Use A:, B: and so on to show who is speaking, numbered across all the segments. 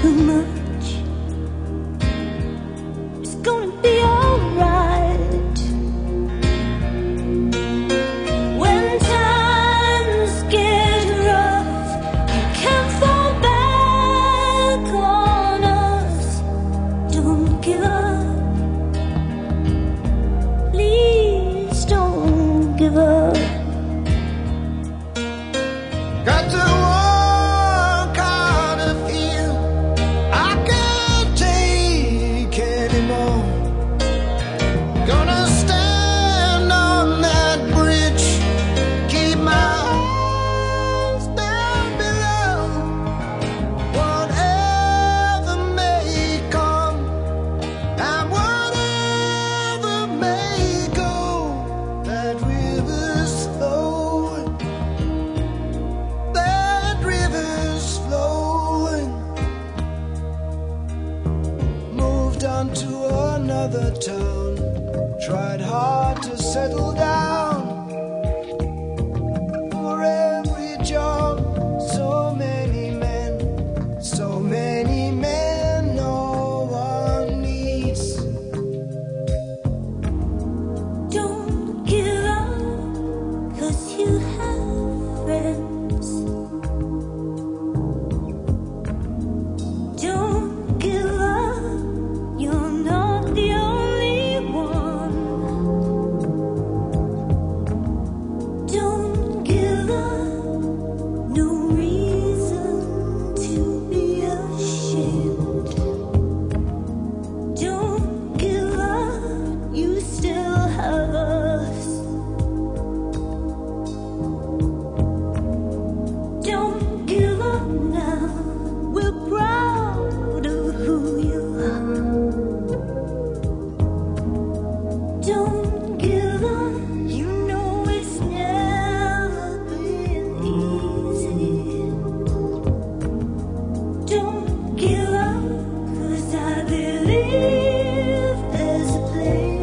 A: too much. It's gonna be alright. When times get rough, you can't fall back on us. Don't give up. Please don't give up.
B: Got to walk out of here. I can't take anymore. Gonna stand on that bridge, keep my eyes down below. Whatever may come and whatever may go, that river's flowing. That river's flowing. Moved on to another town. Tried hard to settle down. For every job, so many men, no one needs.
A: Don't give up, 'cause you have friends. Don't give up, you're not the only one. Don't give up, no reason to be ashamed. Don't give up, you still have us. Don't give up now, we're proud of who you are. Don't give up, you know it's never been easy. Don't give up, 'cause I believe there's a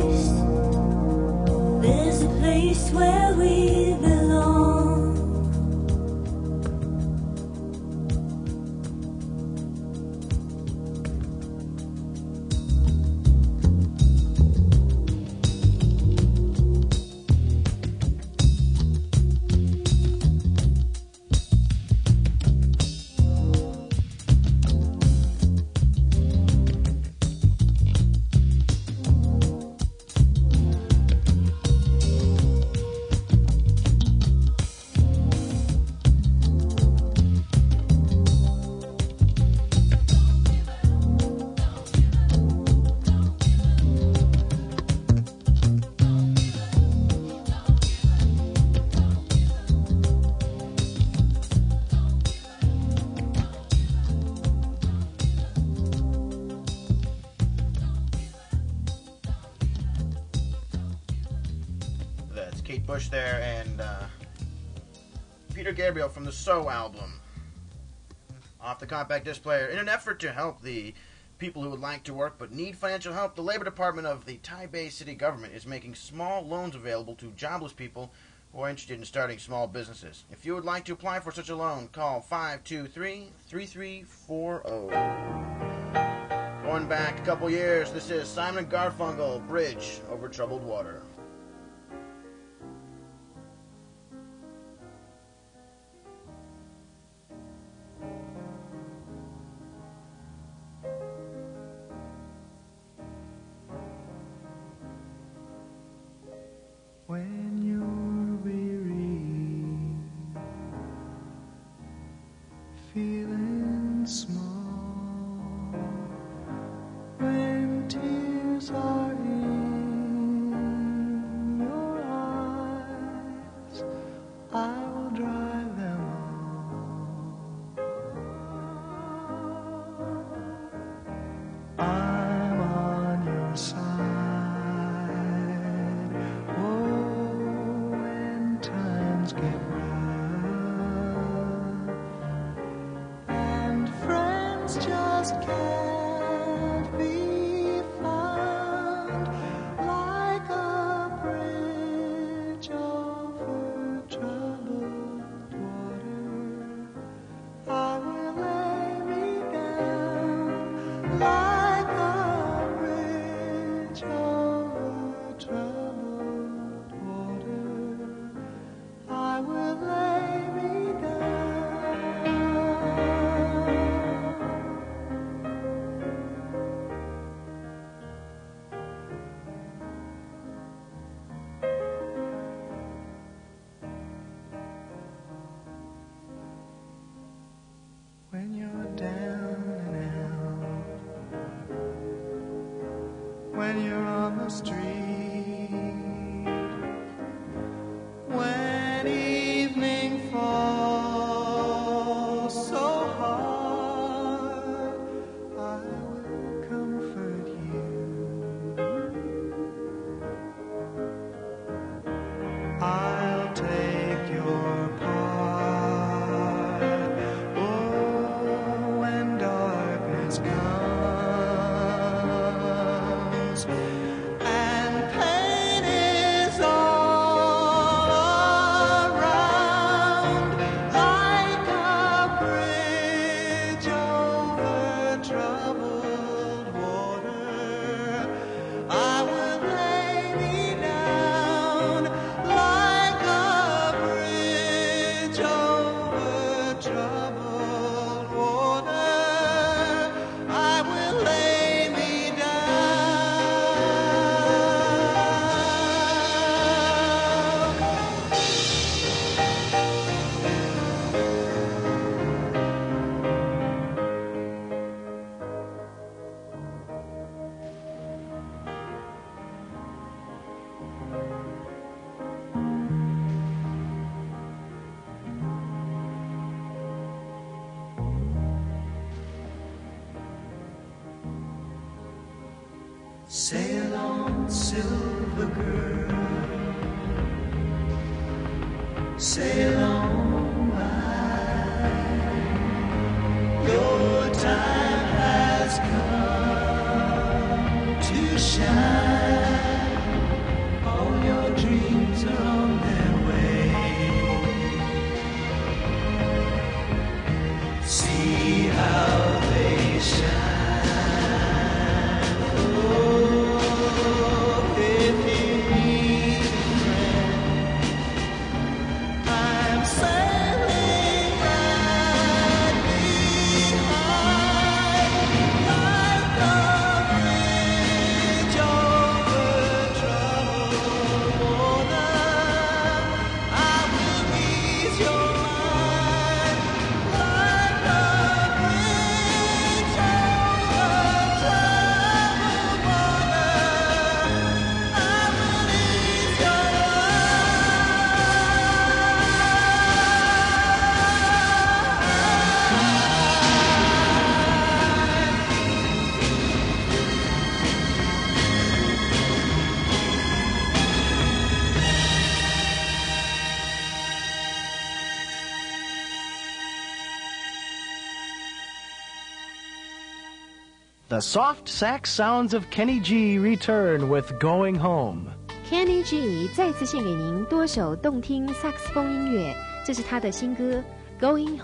A: place where we belong.
C: That's Kate Bush there and Peter Gabriel from the So album. Off the compact disc player. In an effort to help the people who would like to work but need financial help, the Labor Department of the Taipei City government is making small loans available to jobless people who are interested in starting small businesses. If you would like to apply for such a loan, call 523-3340. Going back a couple years, this is Simon & Garfunkel, Bridge Over Troubled Water.
B: When you're weary, feeling small, when tears are in your eyes, I will dry them all. I'm on your side. When times get rough and friends the street. When evening falls so hard, I will comfort you. I'll take your part. Oh, when darkness comes and pain is all around, like a bridge over troubled water, I will lay me down like a bridge over troubled water. I will lay me down. Sail on, silver girl, sail on by. Your time has come to shine. All your dreams are on their way. See how they shine. I'm sailing right behind, like a bridge over troubled water. I will ease your mind, like a bridge over troubled water. I will ease your
D: The soft sax sounds of Kenny G return with Going Home.
E: Kenny G 再次献给您多首动听萨克斯风音乐，这是他的新歌《Going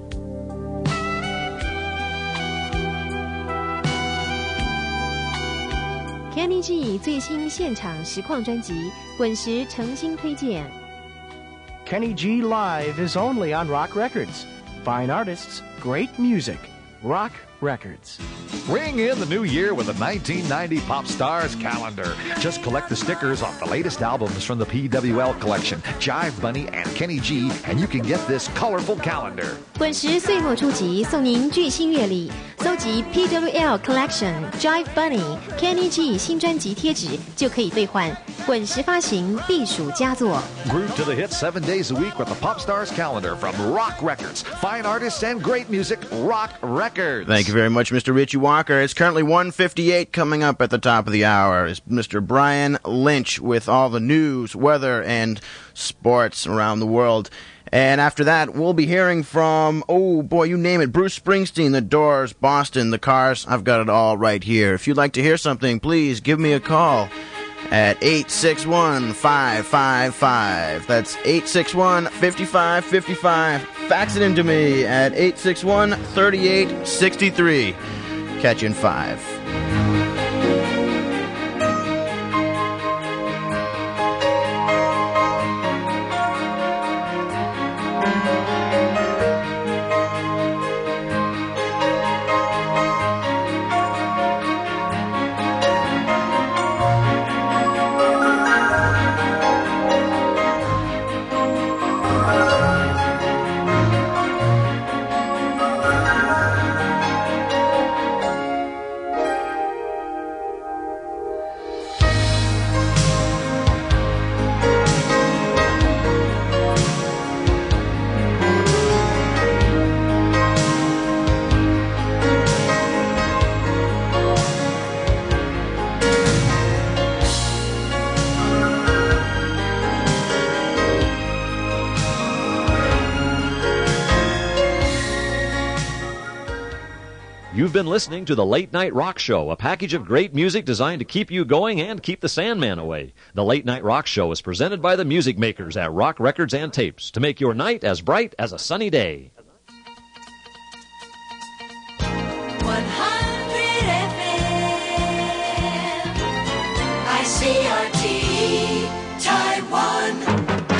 E: Home》。Kenny G 最新现场实况专辑，滚石诚心推荐。
D: Kenny G Live is only on Rock Records. Fine artists, great music. Rock Records.
F: Ring in the new year with a 1990 Pop Stars calendar. Just collect the stickers off the latest albums from the PWL collection, Jive Bunny and Kenny G, and you can get this colorful calendar.
E: 滚石岁末出击，送您巨星月历，搜集 PWL Collection、Jive Bunny、Kenny G 新专辑贴纸，就可以兑换滚石发行必属佳作。
F: Groove to the hits 7 days a week with the Pop Stars calendar from Rock Records. Fine artists and great music, Rock Records.
C: Thank you very much, Mr. Richie Walker. It's currently 1:58. Coming up at the top of the hour is Mr. Brian Lynch with all the news, weather, and sports around the world. And after that, we'll be hearing from, oh boy, you name it, Bruce Springsteen, The Doors, Boston, The Cars. I've got it all right here. If you'd like to hear something, please give me a call at 861-555. That's 861-5555. Fax it into me at 861-3863. Catch you in 5.
G: You've been listening to the Late Night Rock Show, a package of great music designed to keep you going and keep the Sandman away. The Late Night Rock Show is presented by the music makers at Rock Records and Tapes to make your night as bright as a sunny day.
A: 100 FM, ICRT, Taiwan.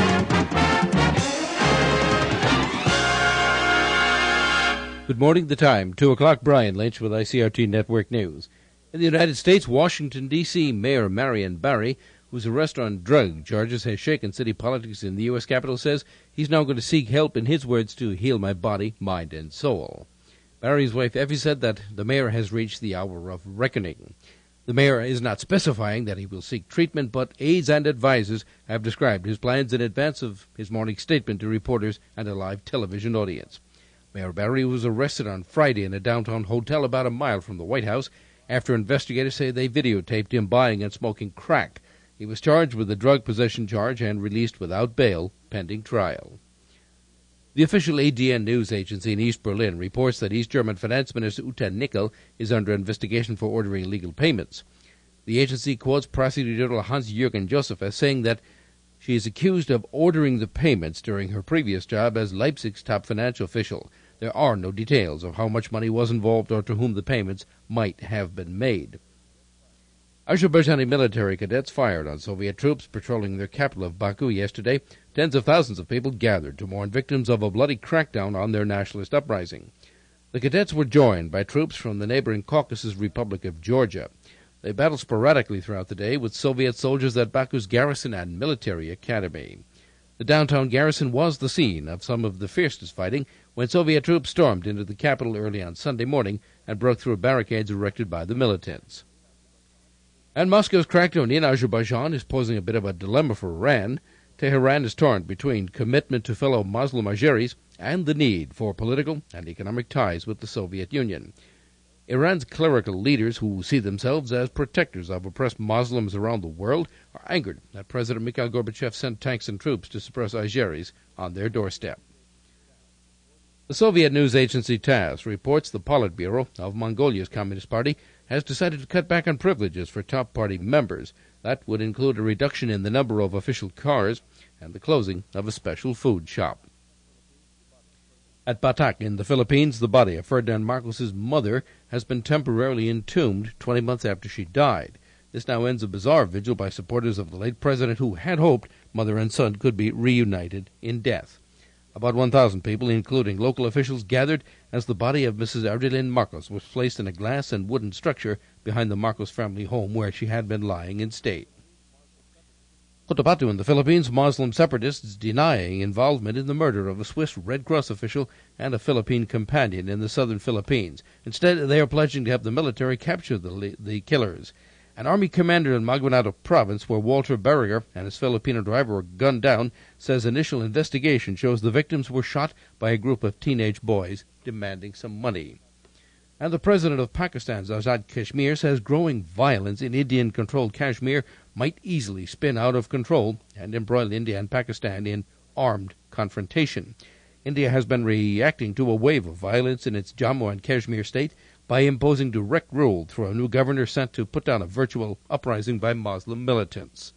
H: Good morning, the time, 2 o'clock, Brian Lynch with ICRT Network News. In the United States, Washington, D.C. Mayor Marion Barry, whose arrest on drug charges has shaken city politics in the U.S. Capitol, says he's now going to seek help, in his words, to heal my body, mind, and soul. Barry's wife, Effie, said that the mayor has reached the hour of reckoning. The mayor is not specifying that he will seek treatment, but aides and advisors have described his plans in advance of his morning statement to reporters and a live television audience. Mayor Barry was arrested on Friday in a downtown hotel about a mile from the White House after investigators say they videotaped him buying and smoking crack. He was charged with a drug possession charge and released without bail pending trial. The official ADN news agency in East Berlin reports that East German Finance Minister Uta Nickel is under investigation for ordering illegal payments. The agency quotes Prosecutor General Hans-Jürgen Joseph as saying that she is accused of ordering the payments during her previous job as Leipzig's top financial official. There are no details of how much money was involved or to whom the payments might have been made. Azerbaijani military cadets fired on Soviet troops patrolling their capital of Baku yesterday. Tens of thousands of people gathered to mourn victims of a bloody crackdown on their nationalist uprising. The cadets were joined by troops from the neighboring Caucasus Republic of Georgia. They battled sporadically throughout the day with Soviet soldiers at Baku's garrison and military academy. The downtown garrison was the scene of some of the fiercest fighting when Soviet troops stormed into the capital early on Sunday morning and broke through barricades erected by the militants. And Moscow's crackdown in Azerbaijan is posing a bit of a dilemma for Iran. Tehran is torn between commitment to fellow Muslim Azeris and the need for political and economic ties with the Soviet Union. Iran's clerical leaders, who see themselves as protectors of oppressed Muslims around the world, are angered that President Mikhail Gorbachev sent tanks and troops to suppress Azeris on their doorstep. The Soviet news agency TASS reports the Politburo of Mongolia's Communist Party has decided to cut back on privileges for top party members. That would include a reduction in the number of official cars and the closing of a special food shop. At Batak in the Philippines, the body of Ferdinand Marcos's mother has been temporarily entombed 20 months after she died. This now ends a bizarre vigil by supporters of the late president who had hoped mother and son could be reunited in death. About 1,000 people, including local officials, gathered as the body of Mrs. Ardelin Marcos was placed in a glass and wooden structure behind the Marcos family home where she had been lying in state. Cotabato in the Philippines, Muslim separatists denying involvement in the murder of a Swiss Red Cross official and a Philippine companion in the southern Philippines. Instead, they are pledging to have the military capture the killers. An army commander in Maguinado province, where Walter Berriger and his Filipino driver were gunned down, says initial investigation shows the victims were shot by a group of teenage boys demanding some money. And the president of Pakistan's Azad Kashmir says growing violence in Indian-controlled Kashmir might easily spin out of control and embroil India and Pakistan in armed confrontation. India has been reacting to a wave of violence in its Jammu and Kashmir state by imposing direct rule through a new governor sent to put down a virtual uprising by Muslim militants.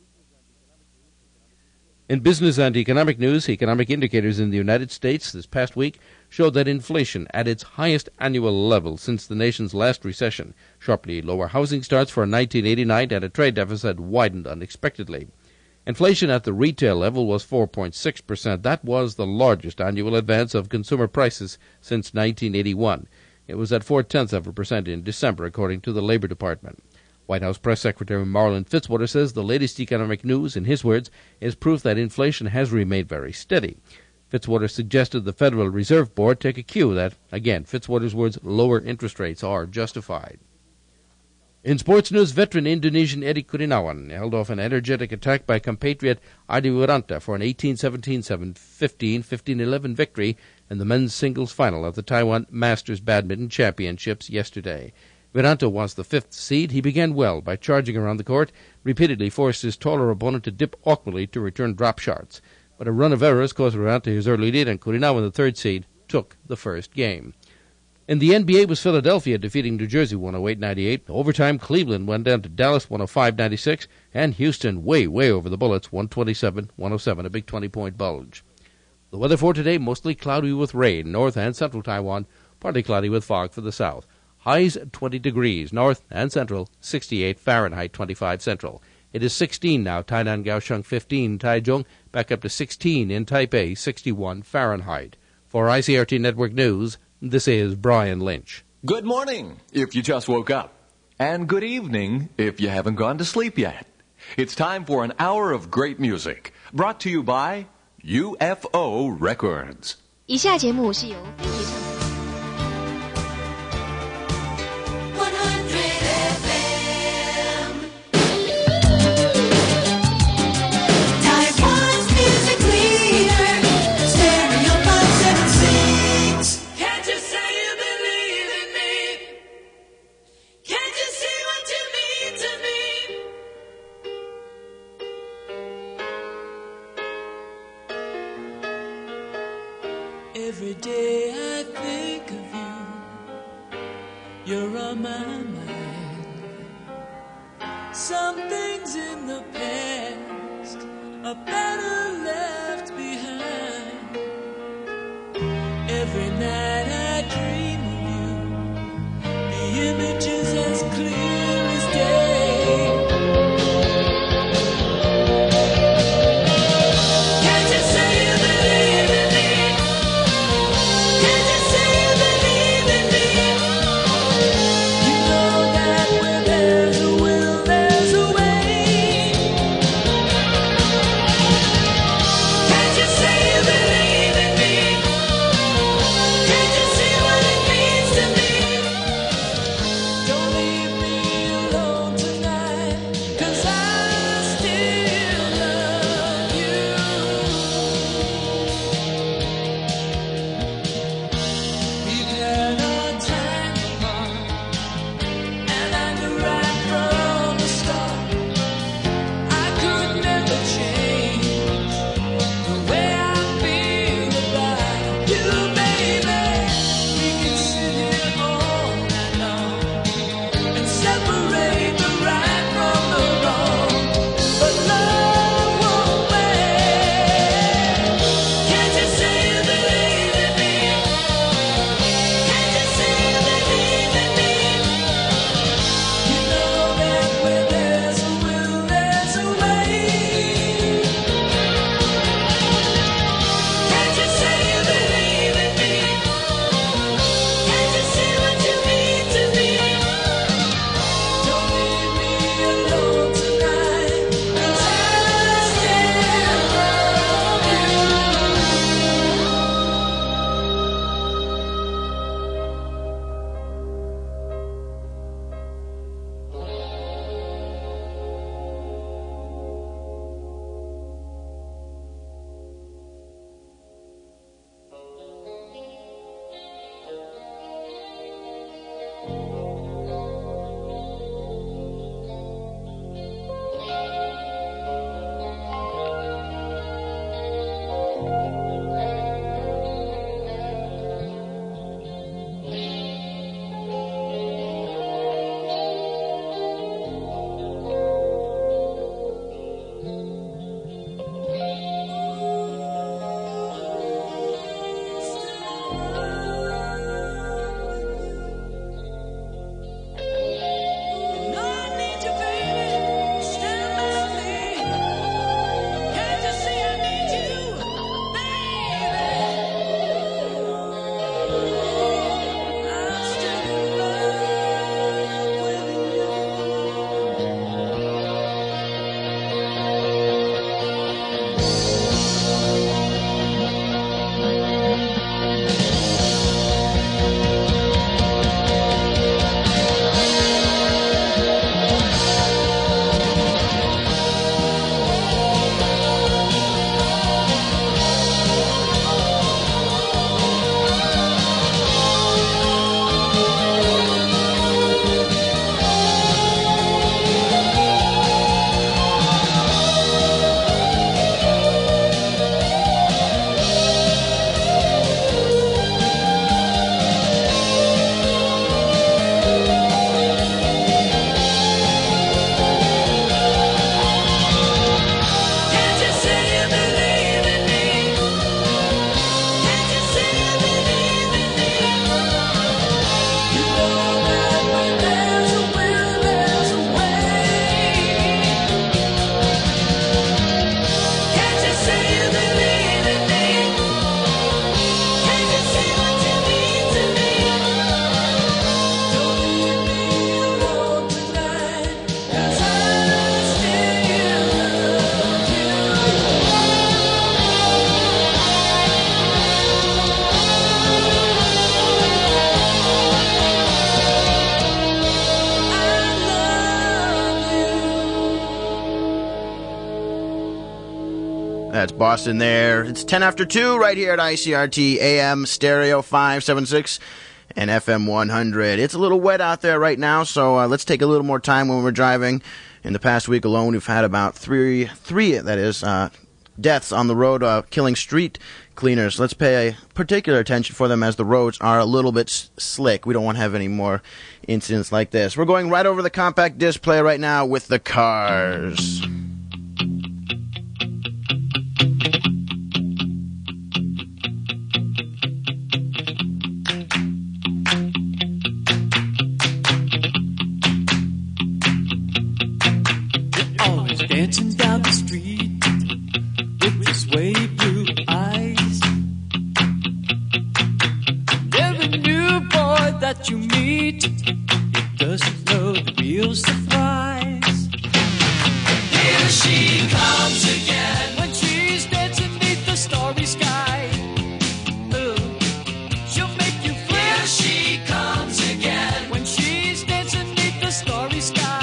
H: In business and economic news, economic indicators in the United States this past week showed that inflation at its highest annual level since the nation's last recession, sharply lower housing starts for 1989, and a trade deficit widened unexpectedly. Inflation at the retail level was 4.6%. That was the largest annual advance of consumer prices since 1981. It was at 0.4% in December, according to the Labor Department. White House Press Secretary Marlin Fitzwater says the latest economic news, in his words, is proof that inflation has remained very steady. Fitzwater suggested the Federal Reserve Board take a cue that, again, Fitzwater's words, lower interest rates are justified. In sports news, veteran Indonesian Eddie Kurniawan held off an energetic attack by compatriot Adi Wiranta for an 18-17, 7-15, 15-11 victory in the men's singles final of the Taiwan Masters Badminton Championships yesterday. Wiranta was the fifth seed. He began well by charging around the court, repeatedly forced his taller opponent to dip awkwardly to return drop shots. But a run of errors caused Wiranta his early lead, and Kurniawan, the third seed, took the first game. In the NBA was Philadelphia defeating New Jersey 108-98. Overtime, Cleveland went down to Dallas 105-96, and Houston way over the Bullets 127-107, a big 20-point bulge. The weather for today, mostly cloudy with rain, north and central Taiwan, partly cloudy with fog for the south. Highs 20 degrees, north and central, 68 Fahrenheit, 25 central. It is 16 now, Tainan, Kaohsiung 15, Taichung, back up to 16 in Taipei, 61 Fahrenheit. For ICRT Network News, this is Brian Lynch.
I: Good morning, if you just woke up. And good evening, if you haven't gone to sleep yet. It's time for an hour of great music, brought to you by UFO Records.
E: 以下节目是由飞碟唱片。
J: Every day I think of you, you're on my mind. Some things in the past are better left behind. Every night I dream of you, the image is as clear as day.
C: That's Boston there. It's 10 after 2 right here at ICRT AM Stereo 576 and FM 100. It's a little wet out there right now, so let's take a little more time when we're driving. In the past week alone, we've had about three deaths on the road, killing street cleaners. Let's pay particular attention for them as the roads are a little bit slick. We don't want to have any more incidents like this. We're going right over the compact disc player right now with the Cars.
J: Dancing down the street with his wavy blue eyes. Every new boy that you meet, he doesn't know the real surprise. Here she comes again when she's dancing beneath the starry sky. She'll make you feel. Here she comes again when she's dancing beneath the starry sky.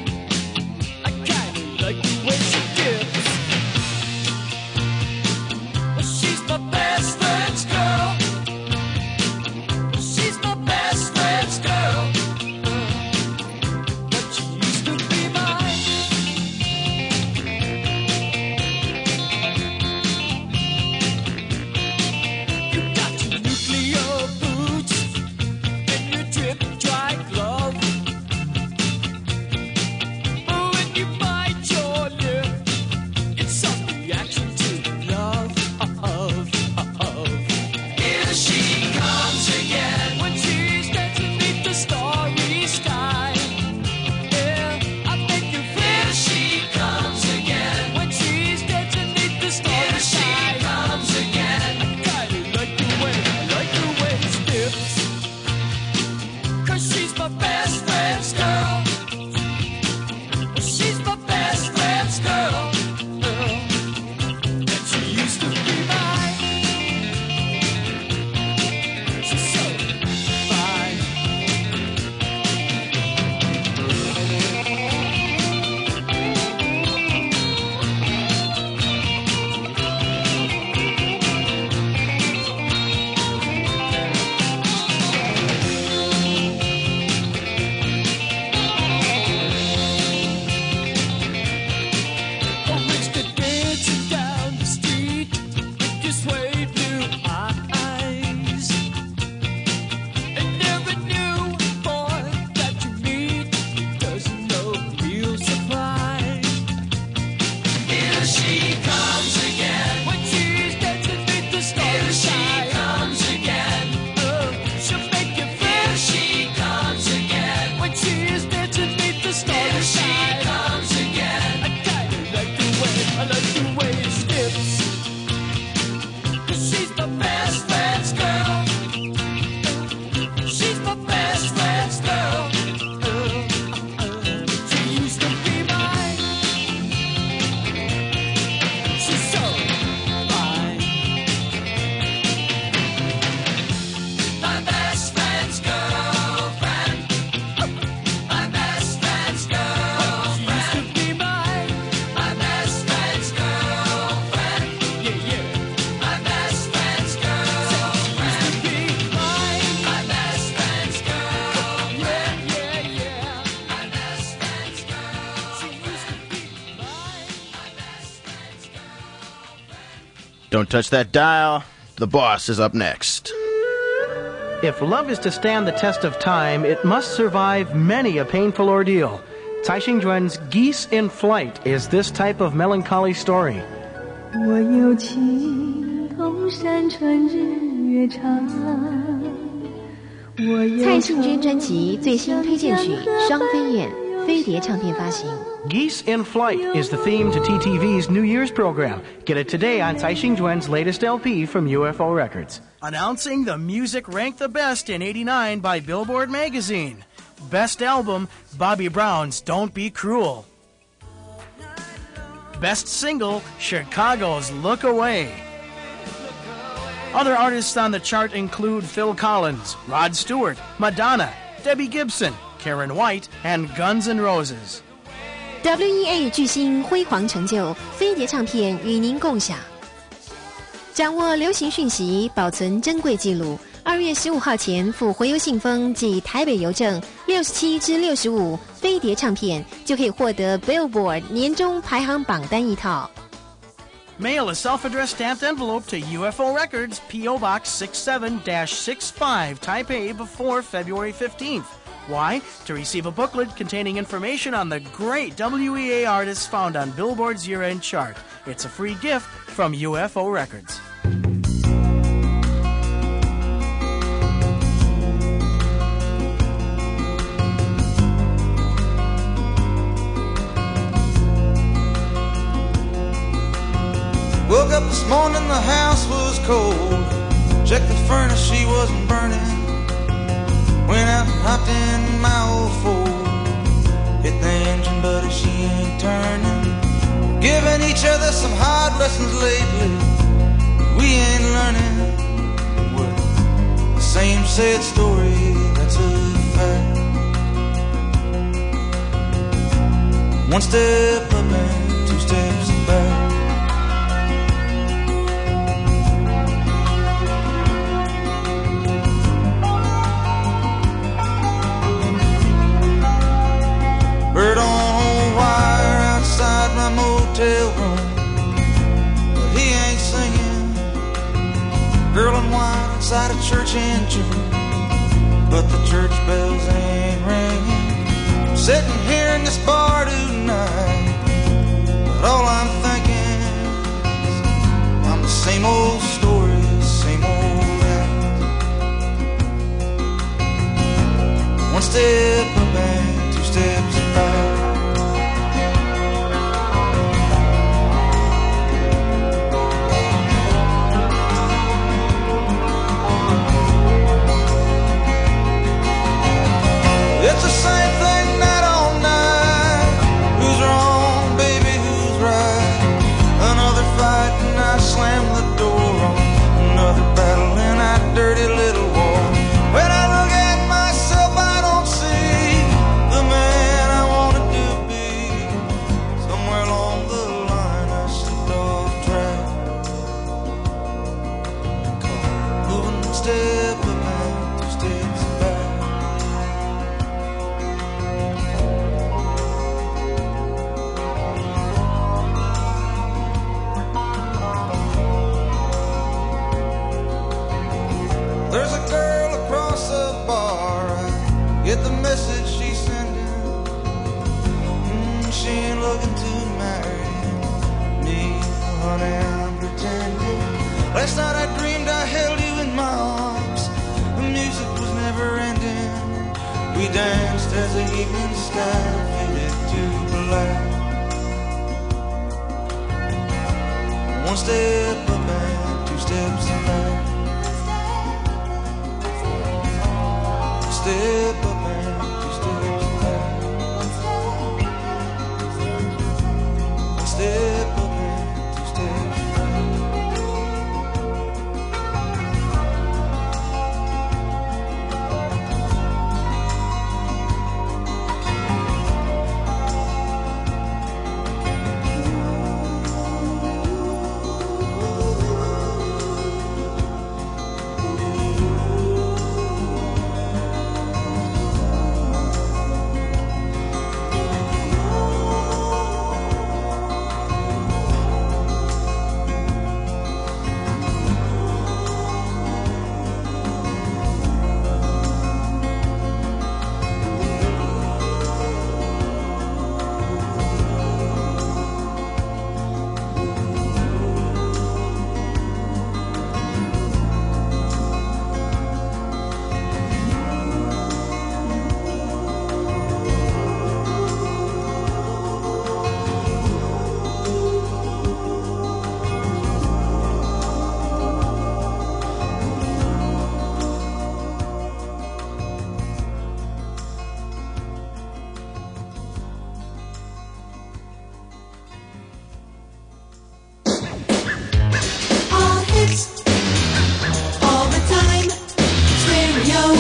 C: Don't touch that dial. The Boss is up next.
D: If love is to stand the test of time, it must survive many a painful ordeal. Cai Xingjuan's Geese in Flight is this type of melancholy story.
A: 我有情同山川日月长，
E: 蔡幸娟专辑最新推荐曲《双飞燕》，飞碟唱片发行。
D: Geese in Flight is the theme to TTV's New Year's program. Get it today on Cai Xingjuan's latest LP from UFO Records. Announcing the music ranked the best in '89 by Billboard magazine. Best album, Bobby Brown's Don't Be Cruel. Best single, Chicago's Look Away. Other artists on the chart include Phil Collins, Rod Stewart, Madonna, Debbie Gibson, Karen White, and Guns N' Roses.
E: WEA 巨星辉煌成就，飞碟唱片与您共享。掌握流行讯息，保存珍贵记录。2月15号前附回邮信封及台北邮政67至65飞碟唱片，就可以获得 Billboard 年终排行榜单一套。
D: Mail a self-addressed stamped envelope to UFO Records, P.O. Box 67-65, Taipei, before February 15th. Why? To receive a booklet containing information on the great WEA artists found on Billboard's year-end chart. It's a free gift from UFO Records.
B: Woke up this morning, the house was cold. Checked the furnace, she wasn't burning. Went out and hopped in my old Ford. Hit the engine, but she ain't turning. Giving each other some hard lessons lately. We ain't learning. Well, the same sad story, that's a fact. One step up and 2 steps back. Bird on wire outside my motel room, but he ain't singing. Girl in white inside a church in June, but the church bells ain't ringing. I'm sitting here in this bar tonight, but all I'm thinking is I'm the same old story, same old act. One step up and 2 steps back. It's the same thing night on night. Who's wrong, baby, who's right? Another fight and I slam the door on another battle in that dirty little war. When I look at myself, I don't see the man I wanted to be. Somewhere along the line I slipped off track. Moving one step up and 2 steps back. There's a girl across the bar, I get the message she's sending. She ain't looking to marry me, honey, I'm pretending. Last night I dreamed I held you in my arms. The music was never ending. We danced as the evening sky faded to black. One step up and 2 steps back. Step up and 2 steps back. Step up and 2 steps back.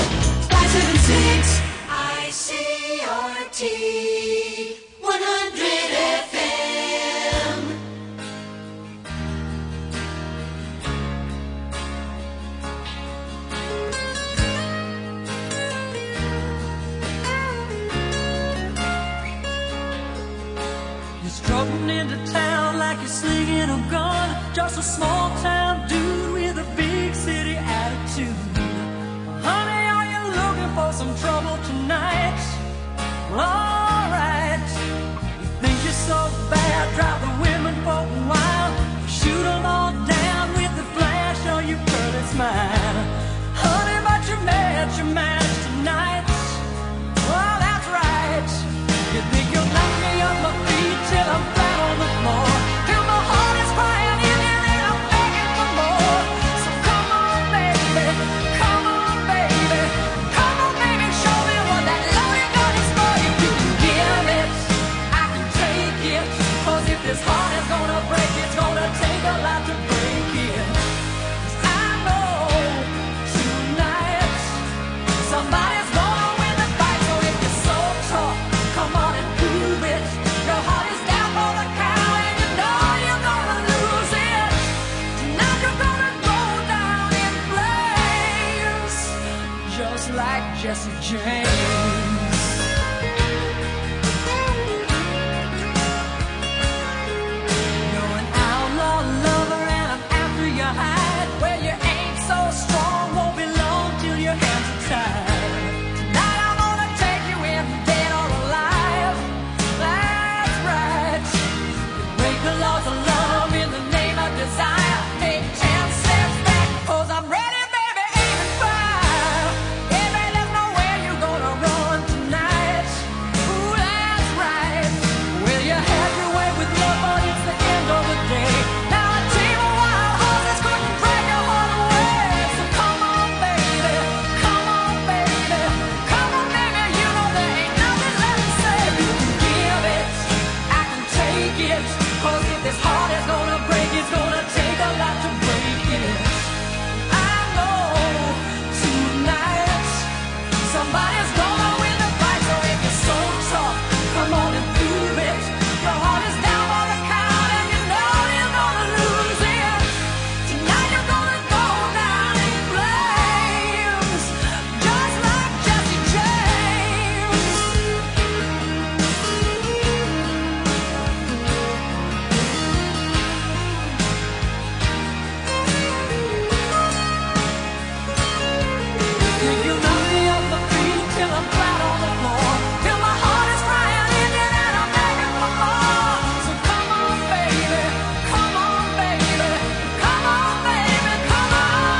A: ICRT 100.
J: strutting into town like you're slinging a gun. Just a small town dude with a big city attitude. Honey, are you looking for some trouble tonight? Well, alright. You think you're so bad, drive the women for a while. Shoot them all down with the flash on your pearly smile. Honey, but you're mad tonight. Well, that's right. You think you'll knock me off my feet till I'm flat on the floor, till my heart is crying in and then I'm begging for more. So come on, baby, come on, baby, come on, baby, show me what that loaded gun is for. If you can give it, I can take it. 'Cause if this heart is gonna break, it's gonna take a lot to break it. 'Cause I know tonight somebody's gonna win the fight. So if you're so tough, come on and prove it. Your heart is down for the count and you know you're gonna lose it. Tonight you're gonna go down in flames, just like Jesse James. You're an outlaw lover and I'm after your hide. Where you ain't so strong, won't be long till your hands are tied. Tonight I'm gonna take you in, dead or alive. That's right. Break the laws of love in the name of desire. Take 10 steps back, 'cause I'm ready, baby, aim and fire. Baby, there's nowhere you're gonna run tonight. Ooh, that's right. Well, you had your way with love, but it's the end of the day. Now a team of wild horses couldn't drag your heart away. So come on, baby, come on, baby, come on, baby. You know there ain't nothing left to say. If you can give it, I can take it. 'Cause if this heart is gonna break, it's gonna take a lot to break it. I know tonight somebody's gonna win the fight. So if you're so tough, come on and prove it. Your heart is down for the count and you know you're gonna lose it. Tonight you're gonna go down in flames, just like Jesse James. Think you knock me off my feet till I'm flat on the floor, till my heart is crying in and then I'm begging for more. So come on, baby, come on, baby, come on, baby, come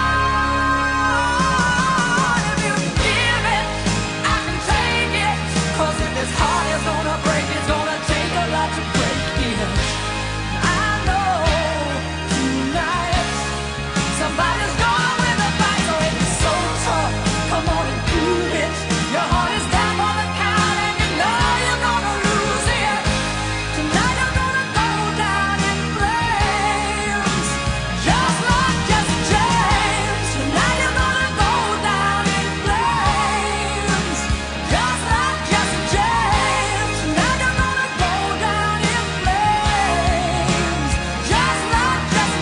J: on. If you can give it, I can take it. 'Cause if this heart is gonna break, it's gonna take a lot to break it. I know tonight somebody's gonna win the fight. So if you're so tough, come on and prove it. Your heart is down for the count and you know you're gonna lose it. Tonight you're gonna go down in flames, just like Jesse James. Tonight you're gonna go down in flames, just like Jesse James. Tonight you're gonna go down in flames, just like Jesse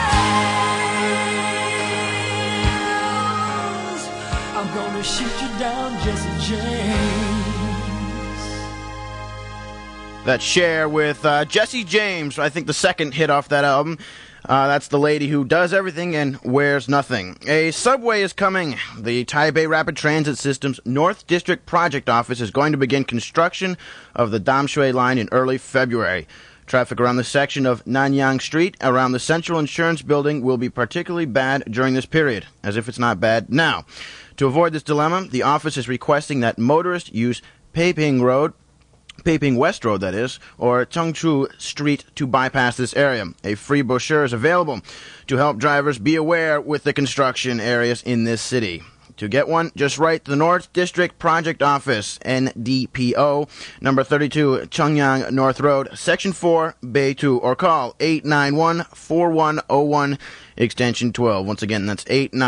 J: James. I'm gonna shoot you down, Jesse James.
C: That Cher with Jesse James, I think the second hit off that album. That's the lady who does everything and wears nothing. A subway is coming. The Taipei Rapid Transit System's North District Project Office is going to begin construction of the Damshui line in early February. Traffic around the section of Nanyang Street around the Central Insurance Building will be particularly bad during this period, as if it's not bad now. To avoid this dilemma, the office is requesting that motorists use Peiping West Road, that is, or Chengchu Street to bypass this area. A free brochure is available to help drivers be aware with the construction areas in this city. To get one, just write the North District Project Office, NDPO, number 32, Chongyang North Road, Section 4, Bay 2, or call 891-4101, extension 12. Once again, that's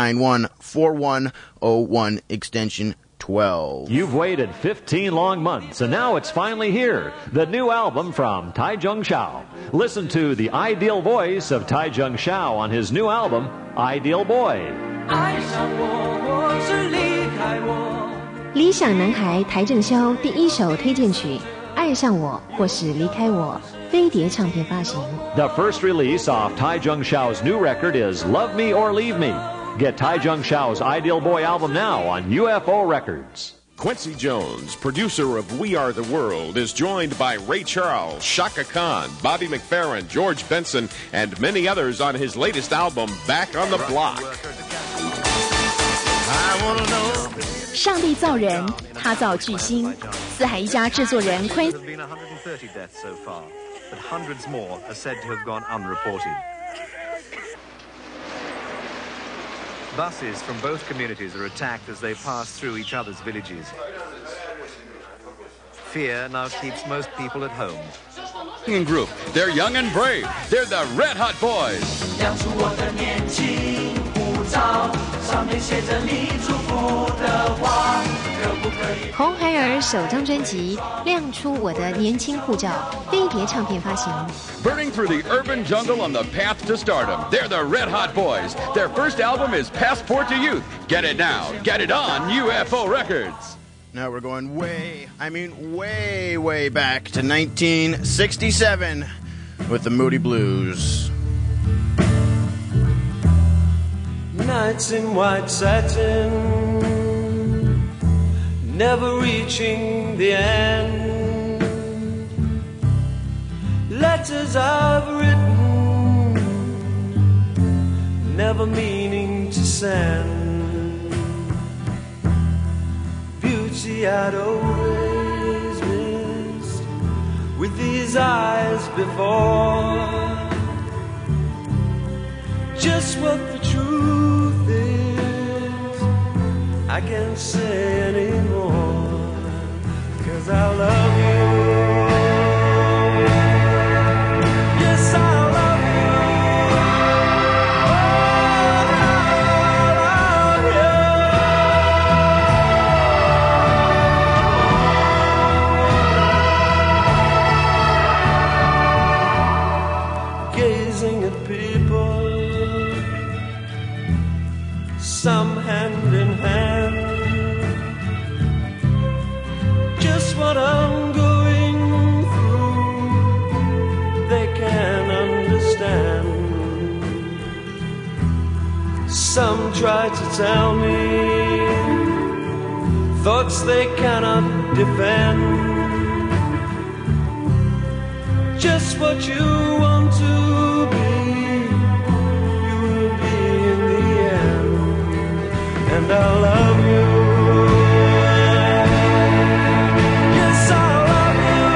C: 891-4101, extension 12.
G: You've waited 15 long months, and now it's finally here. The new album from Taizheng Xiao. Listen to the ideal voice of Taizheng Xiao on his new album, Ideal Boy.
J: 爱上我，或是离开我。
E: 理想男孩邰正宵第一首推荐曲《爱上我或是离开我》， 飞碟唱片发行。
G: The first release off Tai Jung Shao's new record is Love Me or Leave Me. Get Tai Jung Shao's Ideal Boy album now on UFO Records.
K: Quincy Jones, producer of We Are the World, is joined by Ray Charles, Shaka Khan, Bobby McFerrin, George Benson, and many others on his latest album, Back on the Block.
L: 上帝造人，他造巨星。四海一家制作人 Quincy
M: There have been 130 deaths so far, but hundreds more are said to have gone unreported. Buses from both communities are attacked as they pass through each other's villages. Fear now keeps most people at home.
N: Group, they're young and brave. They're the Red Hot Boys.
J: 亮出我的年轻护照，上面写着你祝福的话，可不可以？
E: 红孩儿首张专辑《亮出我的年轻护照》，飞碟唱片发行。
N: Burning through the urban jungle on the path to stardom. They're the Red Hot Boys. Their first album is Passport to Youth. Get it now. Get it on UFO Records.
C: Now we're going way back to 1967 with the Moody Blues.
J: Nights in white satin, never reaching the end. Letters I've written, never meaning to send. Beauty I'd always missed with these eyes before. Just what the truth is, I can't say anymore, 'cause I love you. Yes, I love you. Gazing at people, some hand in hand, just what I'm going through, they can understand. Some try to tell me thoughts they cannot defend. Just what you want to be, you will be in the end. And I love you. Yes, I love you.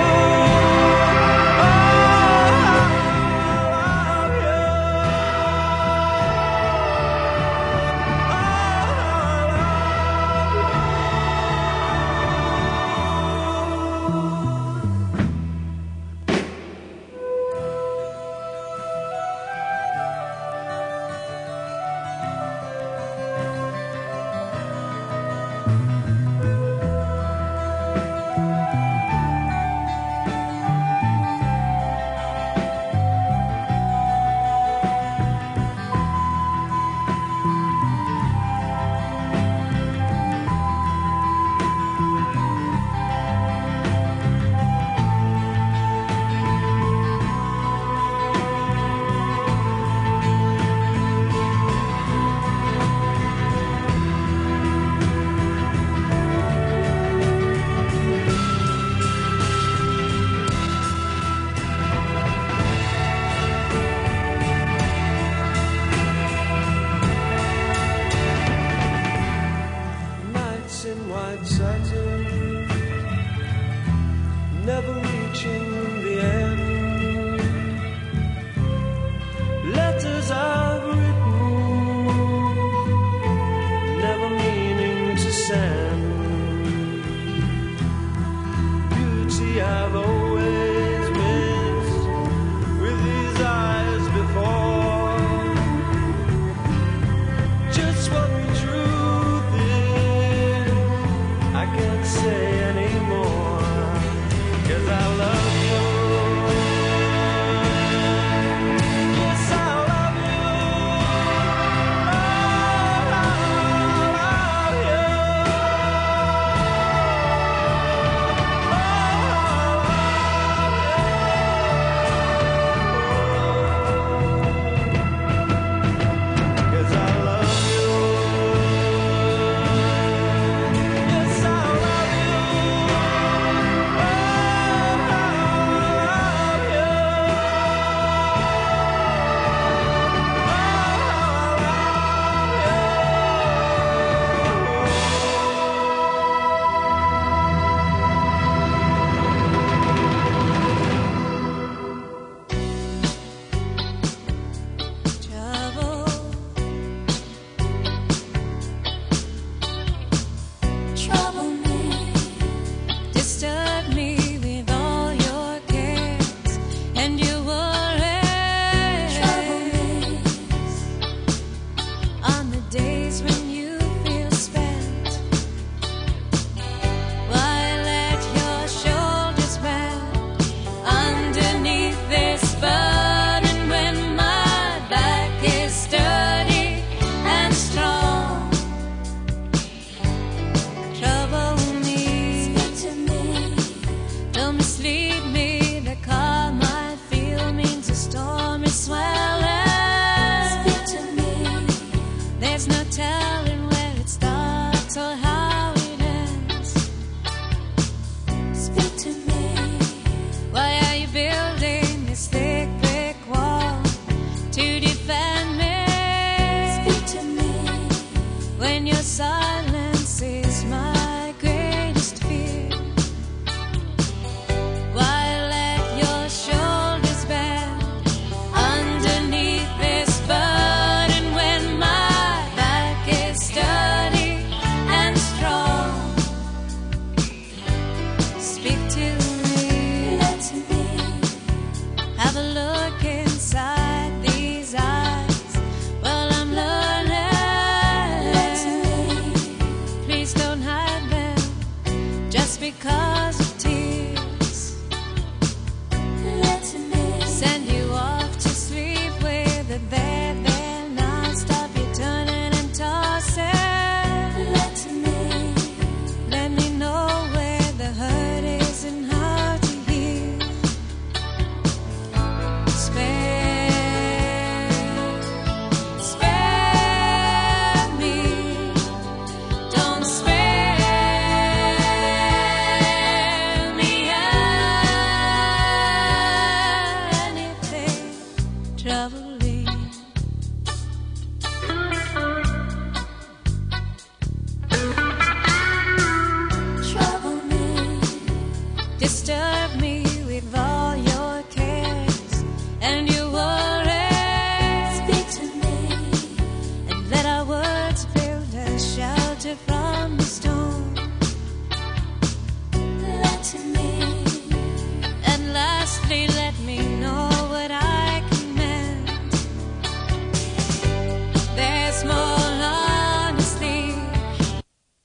J: Never reaching the end. Letters I've written, never meaning to send. Beauty I've always missed with these eyes before. Just what the truth is, I can't say anymore. 'Cause I love you. Yes, I love you. I love you.
A: sister.